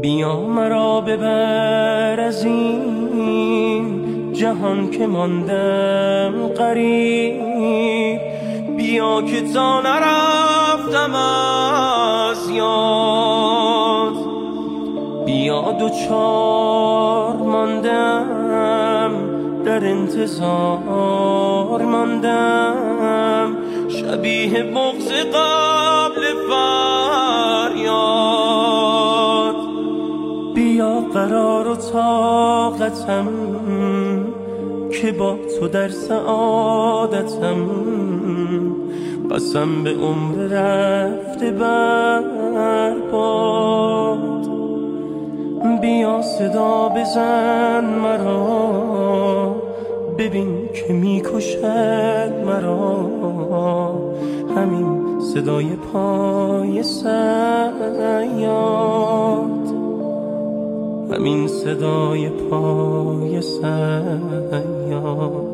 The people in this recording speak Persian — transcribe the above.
بیا مرا ببر از این جهان که ماندم غریب، بیا که تا نرفتم از یاد، بیا دوچار ماندم در انتظار ماندم، شبیه بغض قبل فریاد، بیا قرار و طاقتم که با تو در سعادتم، قسم به عمر رفته برباد، بیا صدا بزن مرا، ببین که میکشد مرا همین صدای پای صیاد، همین صدای پای صیاد.